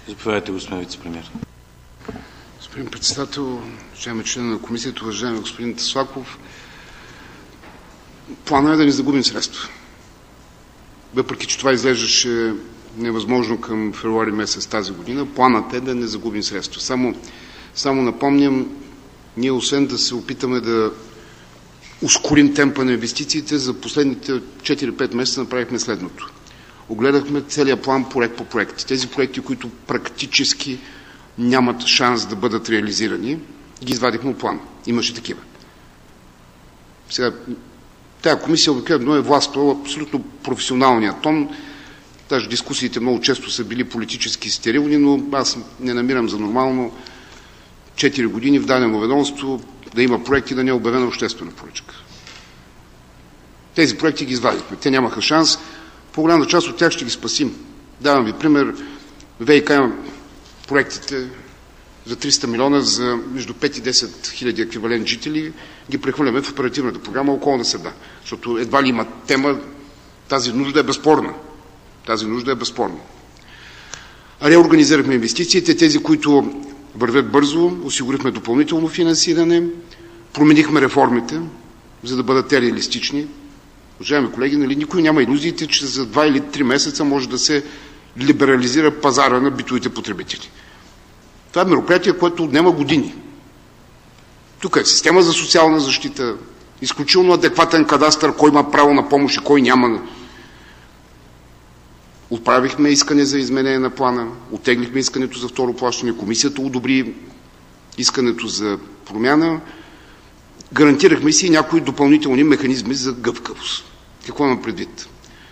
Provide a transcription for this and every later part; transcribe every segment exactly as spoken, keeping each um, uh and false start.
Заповядайте, господин вицепремиер. Господин председател, уважаеми член на комисията, уважаеми господин Таслаков, планът е да не загубим средства. Въпреки че това изглеждаше невъзможно към февруари месец тази година, планът е да не загубим средства. Само, само напомням, ние освен да се опитаме да ускорим темпа на инвестициите, за последните четири-пет месеца направихме следното. Огледахме целият план проект по проект. Тези проекти, които практически нямат шанс да бъдат реализирани, ги извадихме от плана. Имаше такива. Сега, тая комисия обикновено е властвала абсолютно професионалния тон. Даже дискусиите много често са били политически стерилни, но аз не намирам за нормално четири години в дадено ведомство да има проекти, да не е обявена обществена поръчка. Тези проекти ги извадихме. Те нямаха шанс. По голяма част от тях ще ги спасим. Давам ви пример. ВиК проектите за триста милиона за между пет и десет хиляди еквивалент жители ги прехвърляме в оперативната програма околна среда. Защото едва ли има тема, тази нужда е безспорна. Тази нужда е безспорна. Реорганизирахме инвестициите, тези, които вървят бързо, осигурихме допълнително финансиране, променихме реформите, за да бъдат те реалистични. Уважаеми колеги, нали, никой няма илюзиите, че за два или три месеца може да се либерализира пазара на битовите потребители. Това е мероприятие, което отнема години. Тук е система за социална защита, изключително адекватен кадастър, кой има право на помощ и кой няма. Отправихме искане за изменение на плана, оттеглихме искането за второ плащане, комисията одобри искането за промяна, гарантирахме си някои допълнителни механизми за гъвкавост. Какво имам предвид?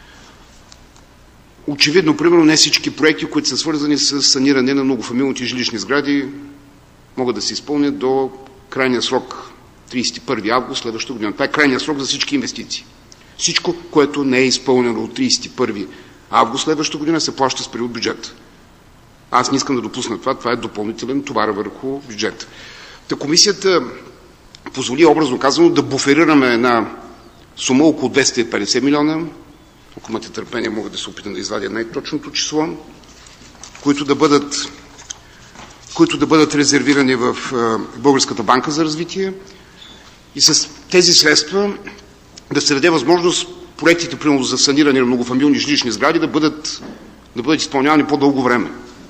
Очевидно, примерно, не всички проекти, които са свързани с саниране на многофамилните жилищни сгради, могат да се изпълнят до крайния срок тридесет и първи август следващата година. Това е крайният срок за всички инвестиции. Всичко, което не е изпълнено от тридесет и първи август следващата година, се плаща спрямо бюджета. Аз не искам да допусна това. Това е допълнителен товар върху бюджета. Та комисията позволи, образно казано, да буферираме една сума около двеста и петдесет милиона, ако имате търпение, мога да се опитам да извадя най-точното число, които да бъдат, които да бъдат резервирани в Българската банка за развитие и с тези средства да се даде възможност проектите, примерно за саниране на многофамилни жилищни сгради, да бъдат, да бъдат изпълнявани по-дълго време.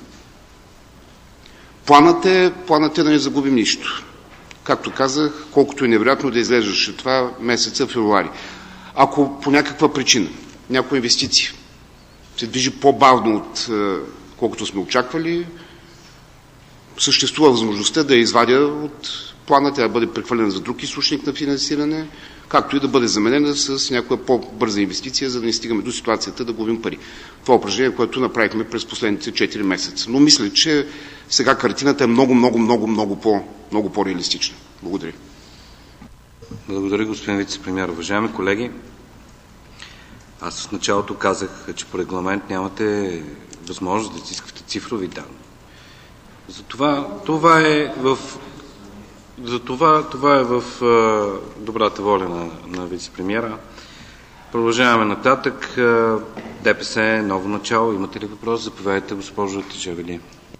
Планът е, планът е да не загубим нищо. Както казах, колкото е невероятно да излежаше това месеца февруари. Ако по някаква причина някоя инвестиция се движи по-бавно от колкото сме очаквали, съществува възможността да я извадя от плана, тя да бъде прехвърлена за друг източник на финансиране, както и да бъде заменена с някоя по-бърза инвестиция, за да не стигаме до ситуацията да губим пари. Това упражнение, което направихме през последните четири месеца. Но мисля, че сега картината е много, много, много, много, по, много по-реалистична. Благодаря. Благодаря, господин вицепремиер. Уважаеми колеги, аз в началото казах, че по регламент нямате възможност да изисквате цифрови данни. Затова това е в За това, това е в е, добрата воля на, на вицепремиера. Продължаваме нататък. ДПС, ново начало. Имате ли въпрос? Заповядайте, госпожо Тежевели.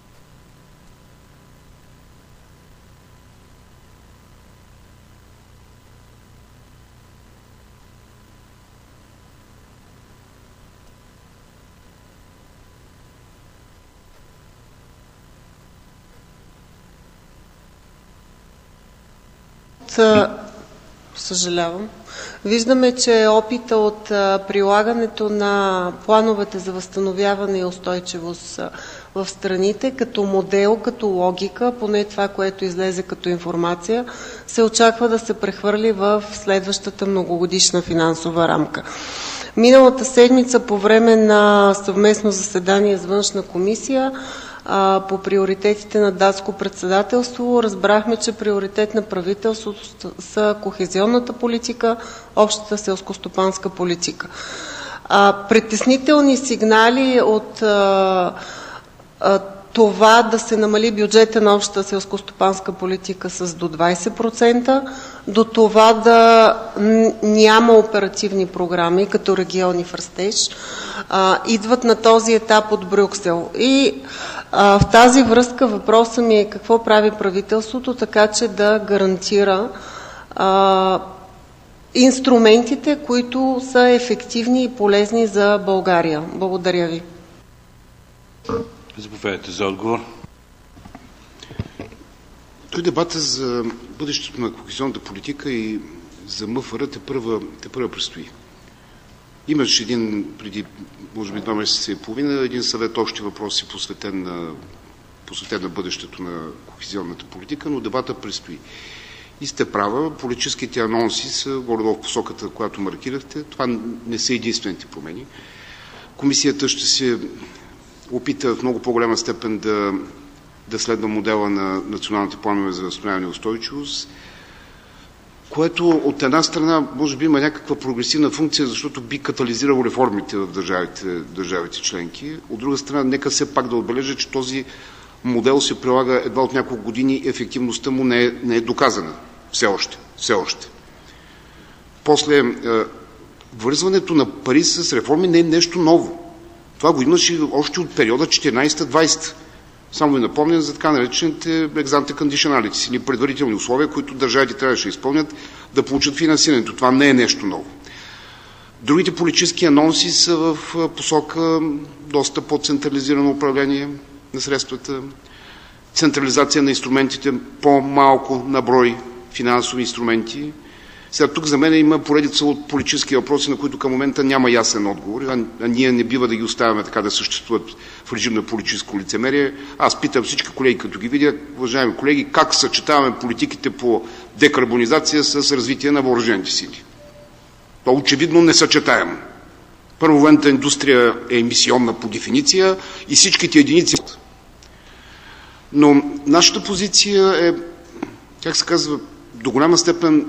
Съжалявам. Виждаме, че опита от прилагането на плановете за възстановяване и устойчивост в страните като модел, като логика, поне това, което излезе като информация, се очаква да се прехвърли в следващата многогодишна финансова рамка. Миналата седмица по време на съвместно заседание с външна комисия по приоритетите на датско председателство разбрахме, че приоритет на правителството са кохезионната политика, общата селскостопанска политика. Притеснителни сигнали от а, а, това да се намали бюджета на общата селскостопанска политика с до двадесет процента, до това да няма оперативни програми като региони в растеж, а, идват на този етап от Брюксел. И В тази връзка въпросът ми е какво прави правителството, така че да гарантира а, инструментите, които са ефективни и полезни за България. Благодаря ви. Заповядайте за отговор. Той дебата за бъдещето на кохезионната политика и за МФР те първа, те първа предстои. Имаше един, преди, може би, два месеца и половина, един съвет общи въпроси, посветен на, посветен на бъдещето на кохезионната политика, но дебата предстои. И сте права, политическите анонси са горе-долу в посоката, която маркирахте. Това не са единствените промени. Комисията ще се опита в много по-голяма степен да, да следва модела на националните планове за възстановяване и устойчивост, което от една страна може би има някаква прогресивна функция, защото би катализирало реформите в държавите, държавите членки. От друга страна, нека все пак да отбележа, че този модел се прилага едва от няколко години, ефективността му не е, не е доказана. Все още. Все още. После, е, вързването на пари с реформи не е нещо ново. Това го имаше още от периода четиринайсета двайсета. Само ви напомням за така наречените екс-анте conditionalities или предварителни условия, които държавите трябваше да изпълнят да получат финансирането. Това не е нещо ново. Другите политически анонси са в посока доста по-централизирано управление на средствата, централизация на инструментите, по-малко на брой финансови инструменти. Сега тук за мен има поредица от политически въпроси, на които към момента няма ясен отговор, а, а ние не бива да ги оставяме така да съществуват в режим на политическо лицемерие. Аз питам всички колеги, като ги видя, уважаеми колеги, как съчетаваме политиките по декарбонизация с развитие на въоръжените сили. То очевидно не съчетаемо. Първо, военната индустрия е емисионна по дефиниция и всичките единици. Но нашата позиция е, как се казва, до голяма степен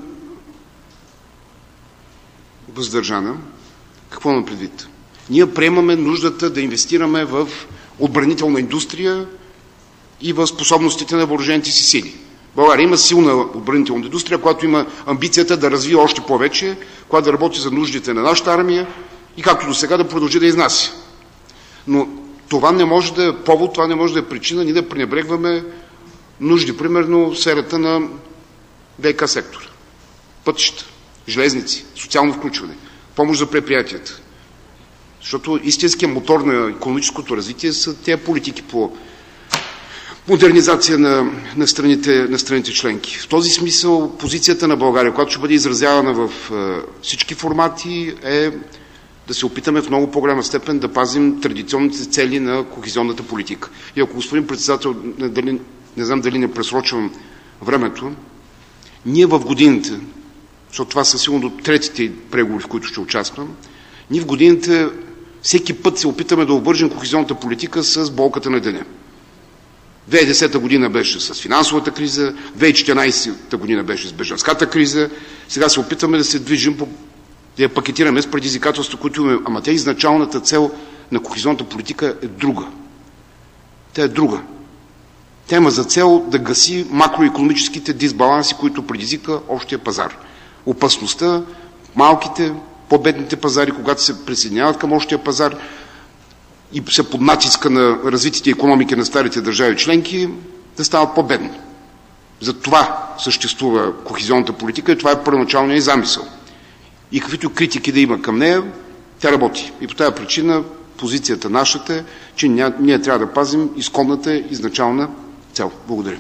въздържана. Какво имам предвид? Ние приемаме нуждата да инвестираме в отбранителна индустрия и в способностите на въоръжените си сили. България има силна отбранителна индустрия, която има амбицията да развие още повече, която да работи за нуждите на нашата армия и както до сега да продължи да изнася. Но това не може да е повод, това не може да е причина ние да пренебрегваме нужди, примерно в сферата на ВиК сектора, пътища, железници, социално включване, помощ за предприятията. Защото истинският мотор на икономическото развитие са тези политики по модернизация на, на, страните, на страните членки. В този смисъл позицията на България, която ще бъде изразявана в е, всички формати, е да се опитаме в много по-голяма степен да пазим традиционните цели на кохезионната политика. И ако, господин председател, не, дали, не знам дали не пресрочвам времето, ние в годините, защото това са сигурно третите преговори, в които ще участвам, ние в годините всеки път се опитаме да обвържем кохезионната политика с болката на деня. две хиляди и десета година беше с финансовата криза, две хиляди и четиринайсета година беше с бежанската криза, сега се опитваме да се движим, по, да я пакетираме с предизвикателства, които имаме. Ама тя изначалната цел на кохезионната политика е друга. Тя е друга. Тя има за цел да гаси макроекономическите дисбаланси, които предизвика общия пазар. Опасността, малките, по-бедните пазари, когато се присъединяват към общия пазар и се под натиска на развитите икономики на старите държави членки, да стават по-бедни. За това съществува кохезионната политика и това е първоначалният и замисъл. И каквито критики да има към нея, тя работи. И по тази причина позицията нашата е, че ние трябва да пазим изконната изначална цел. Благодаря.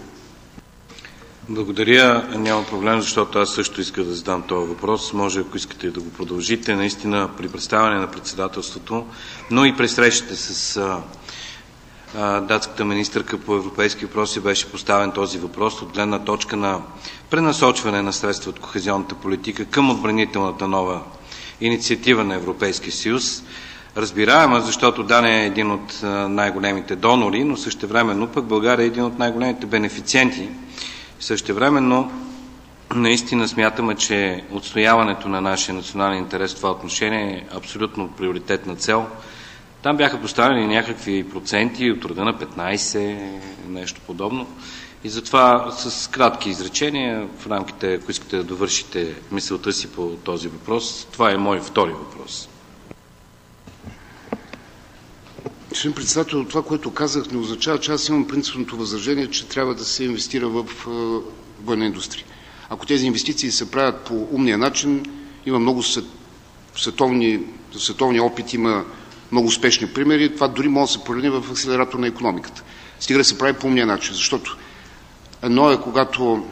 Благодаря. Няма проблем, защото аз също иска да задам този въпрос. Може, ако искате да го продължите, наистина при представяне на председателството, но и при срещите с а, а, датската министърка по европейски въпроси беше поставен този въпрос от гледна точка на пренасочване на средства от кохезионната политика към отбранителната нова инициатива на Европейския съюз. Разбираема, защото Дания е един от най-големите донори, но същевременно пък България е един от най-големите бенефициенти. Същевременно наистина смятаме, че отстояването на нашия национален интерес в това отношение е абсолютно приоритетна цел. Там бяха поставени някакви проценти от рода на петнайсет, нещо подобно. И затова с кратки изречения, в рамките, ако искате да довършите мисълта си по този въпрос, това е мой втори въпрос. Господин председател, това, което казах, не означава, че аз имам принципното възражение, че трябва да се инвестира в военна индустрия. Ако тези инвестиции се правят по умния начин, има много световни, световни опит, има много успешни примери, това дори може да се превърне в акселератор на икономиката. Стига да се прави по умния начин, защото едно е, когато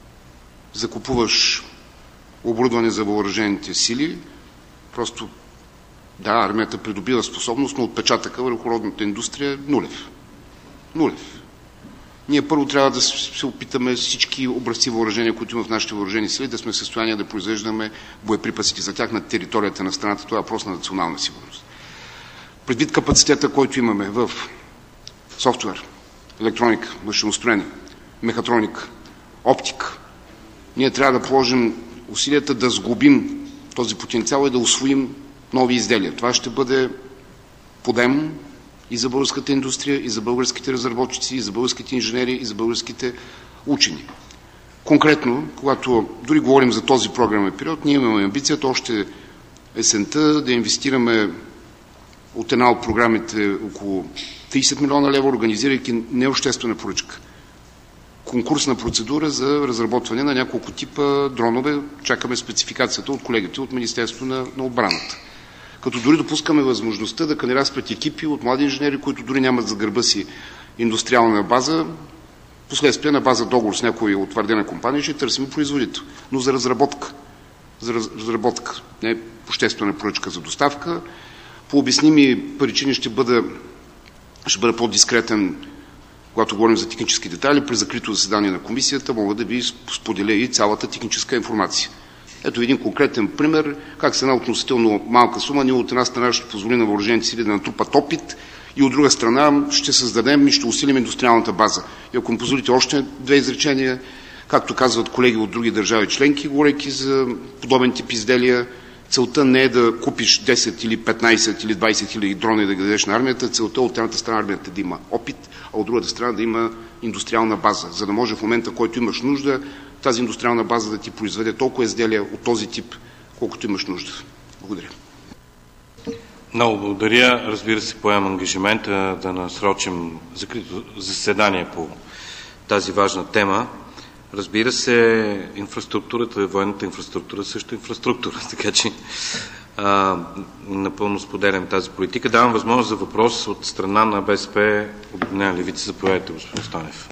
закупуваш оборудване за въоръжените сили, просто да, армията придобива способност, но отпечатъка върху родната индустрия е нулев. Нулев. Ние първо трябва да се опитаме всички образци въоръжения, които има в нашите въоръжени сили, да сме в състояние да произвеждаме боеприпасите за тях на територията на страната. Това е въпрос на национална сигурност. Предвид капацитета, който имаме в софтуер, електроника, машиностроение, мехатроника, оптика, ние трябва да положим усилията да сглобим този потенциал и да усвоим нови изделия. Това ще бъде подем и за българската индустрия, и за българските разработчици, и за българските инженери, и за българските учени. Конкретно, когато дори говорим за този програмен период, ние имаме амбицията още есента да инвестираме от една от програмите около трийсет милиона лева, организирайки необществена поръчка. Конкурсна процедура за разработване на няколко типа дронове. Чакаме спецификацията от колегите от Министерството на, на отбраната. Като дори допускаме възможността да кандидатстват екипи от млади инженери, които дори нямат за гърба си индустриална база, последствие на база договор с някоя утвърдена компания, ще търсим производител. Но за разработка. За разработка. Не обществена поръчка за доставка. По обясними причини ще бъда, ще бъда по-дискретен, когато говорим за технически детайли. При закрито заседание на комисията мога да ви споделя и цялата техническа информация. Ето един конкретен пример, как с една относително малка сума ние от една страна ще позволи на въоръжените сили да натрупат опит и от друга страна ще създадем и ще усилим индустриалната база. И ако ми позволите още две изречения, както казват колеги от други държави членки, говорейки за подобен тип изделия, целта не е да купиш десет или петнайсет или двайсет хиляди дрона и да ги дадеш на армията, целта от едната страна армията да има опит, а от другата страна да има индустриална база, за да може в момента, в който имаш нужда, тази индустриална база да ти произведе толкова изделия от този тип, колкото имаш нужда. Благодаря. Много благодаря. Разбира се, поемам ангажимента да насрочим закрито заседание по тази важна тема. Разбира се, инфраструктурата, военната инфраструктура също е инфраструктура, така че а, напълно споделям тази политика. Давам възможност за въпрос от страна на БСП, Обединена левица. Заповядайте, господин Стойнев.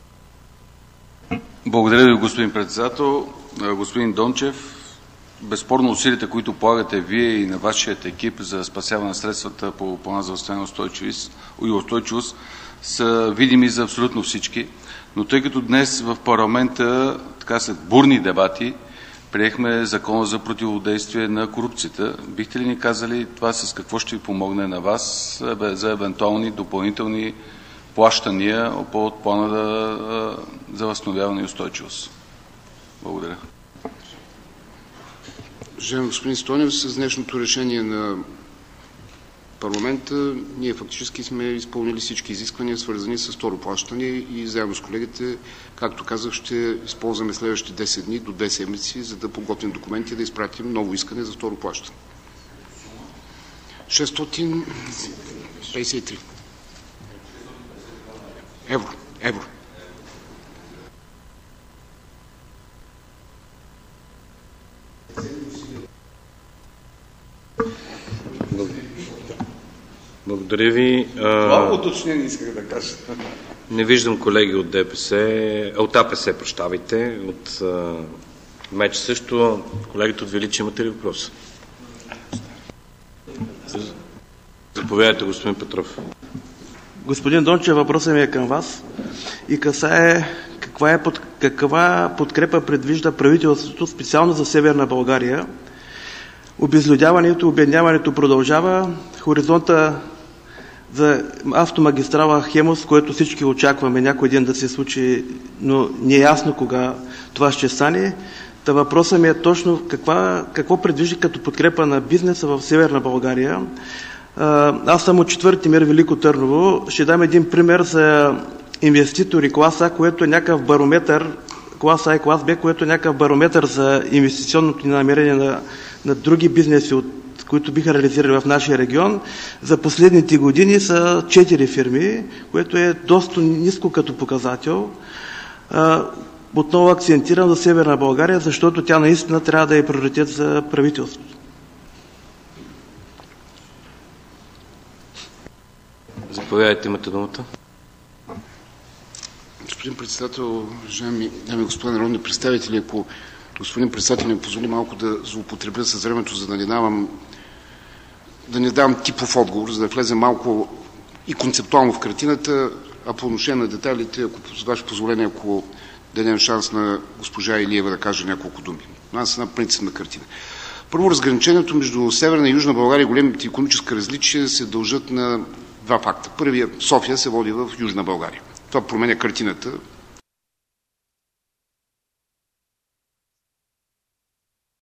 Благодаря ви, господин председател. Господин Дончев, безспорно усилията, които полагате вие и на вашият екип за спасяване на средствата по плана за възстановяване и устойчивост са видими за абсолютно всички. Но тъй като днес в парламента, така след бурни дебати, приехме закона за противодействие на корупцията, бихте ли ни казали това с какво ще ви помогне на вас за евентуални допълнителни плащания по плана за, за възстановяване и устойчивост? Благодаря. Уважаеми господин Стойнев, с днешното решение на парламента ние фактически сме изпълнили всички изисквания, свързани с второ плащане и заедно с колегите, както казах, ще използваме следващите десет дни до две седмици, за да подготвим документи и да изпратим ново искане за второ плащане. шестстотин петдесет и три евро. Евро. Благодаря ви. Това уточнение исках да кажа. Не виждам колеги от ДПС, от АПС, прощавайте, от МЕЧ също. Колегите от Величи, имате ли въпрос? Заповядайте, господин Петров. Господин Дончев, въпросът ми е към вас и касае каква, е под, каква подкрепа предвижда правителството специално за Северна България. Обезлюдяването, обедняването продължава. Хоризонта за автомагистрала Хемус, което всички очакваме някой ден да се случи, но не е ясно кога това ще стане. Та въпросът ми е точно каква, какво предвижда като подкрепа на бизнеса в Северна България. Аз съм от четвърти МИР Велико Търново. Ще дам един пример за инвеститори клас А, което е някакъв барометър, клас А и клас Б, което е някакъв барометър за инвестиционното намерение на, на други бизнеси от които биха реализирали в нашия регион, за последните години са четири фирми, което е доста ниско като показател. Отново акцентирам за Северна България, защото тя наистина трябва да е приоритет за правителството. Заповядайте, имате думата. Господин председател, уважаеми дами и господа народни представители, ако господин председател ми позволи малко да злоупотребя с времето, за да не давам, да не давам типов отговор, за да влезе малко и концептуално в картината, а по отношение на детайлите, ако с ваше позволение, ако дадем шанс на госпожа Илиева да каже няколко думи. Но аз една принципна картина. Първо, разграничението между Северна и Южна България и големите икономически различия се дължат на два факта. Първият, София се води в Южна България. Това променя картината